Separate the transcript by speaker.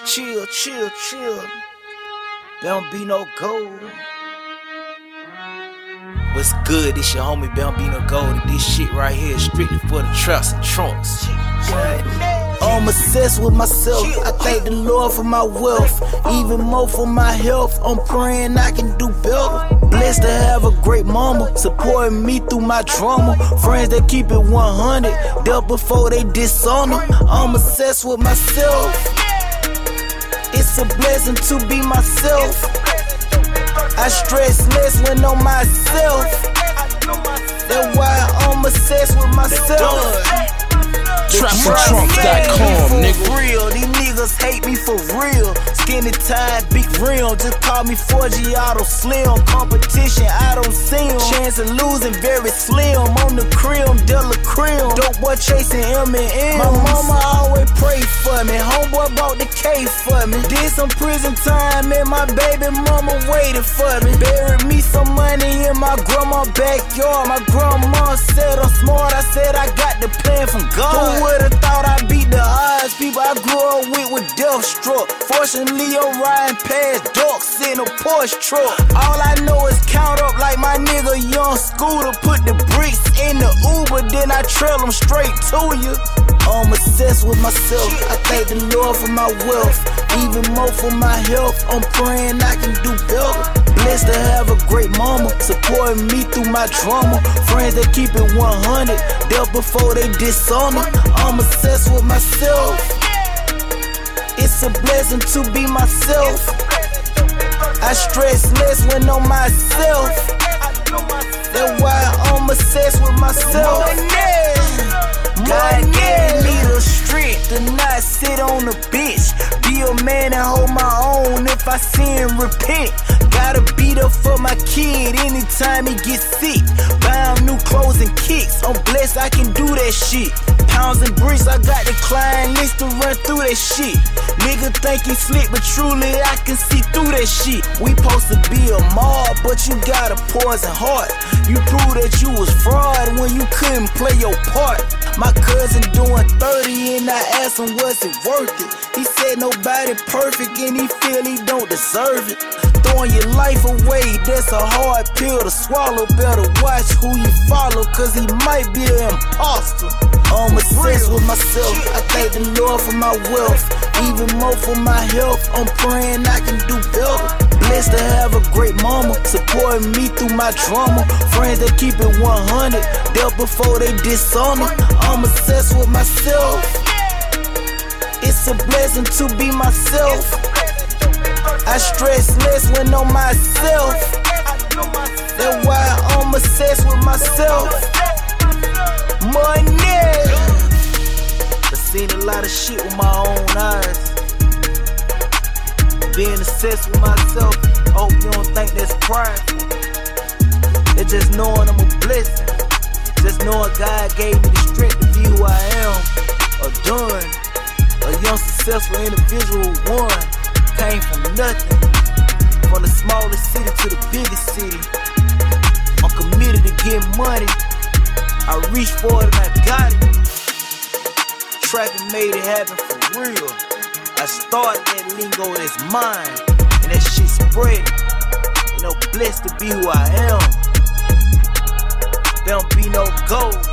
Speaker 1: Chill, chill, chill. Bambino Gold. What's good? This your homie Bambino Gold. This shit right here is strictly for the traps and trunks. I'm obsessed with myself. I thank the Lord for my wealth, even more for my health. I'm praying I can do better. Blessed to have a great mama supporting me through my drama. Friends that keep it 100, dealt before they dishonor. I'm obsessed with myself. It's a blessing to be myself. I stress less when on myself. That's why I'm obsessed with myself.
Speaker 2: TrapsandTrunks.com, nigga.
Speaker 1: Real. These niggas hate me for real. Skinny tied, big rim. Just call me 4G Auto Slim. Competition, I don't see 'em. Chance of losing very slim. On the cream, Della cream. Dope boy chasing M&M. My mama always pray for me. Homeboy bought the K for me. Did some prison time and my baby mama waited for me. Buried me some money in my grandma's backyard. My grandma said I'm smart. I said I got the plan from God. Who would've thought I'd beat the odds? People I grew up with death struck. Fortunately, I'm riding past ducks in a Porsche truck. All I know is count up like my nigga Young Scooter. Put the bricks in the Uber, then I trail them straight to you. I'm obsessed with myself. I thank the Lord for my wealth, even more for my health. I'm praying I can do better. Blessed to have a great mama supporting me through my drama. Friends that keep it 100, dealt before they dishonor. I'm obsessed with myself. It's a blessing to be myself. I stress less when on myself. That's why I'm obsessed with myself. God gave me the strength to not sit on a bitch. Be a man and hold my own. If I sin, repent. Gotta beat up for my kid anytime he gets sick. Buy him new clothes and kicks. I'm blessed I can do that shit. Pounds and bricks, I got the client list to run through that shit. Nigga think he slick, but truly I can see through that shit. We supposed to be a mob, but you got a poison heart. You proved that you was fraud when you couldn't play your part. My cousin doing 30 and I asked him was it worth it. He said nobody perfect and he feel he don't deserve it. Throwing your life away, that's a hard pill to swallow. Better watch who you follow, cause he might be an imposter. I'm obsessed with myself. I thank the Lord for my wealth, even more for my health. I'm praying I can do better. Blessed to have a great mama supporting me through my drama. Friends that keep it 100, dealt before they dishonor. I'm obsessed with myself. It's a blessing to be myself. I stress less when on myself. That's why I'm obsessed with myself. Money. I've seen a lot of shit with my own eyes. Being obsessed with myself, I hope you don't think that's prideful. It's just knowing I'm a blessing. Just knowing God gave me the strength to be who I am, or done. A young successful individual, one, came from nothing. From the smallest city to the biggest city. I'm committed to getting money. I reached for it and I got it. Trapping made it happen for real. I started that lingo that's mine, and that shit spread. You know, blessed to be who I am. Bambino Gold.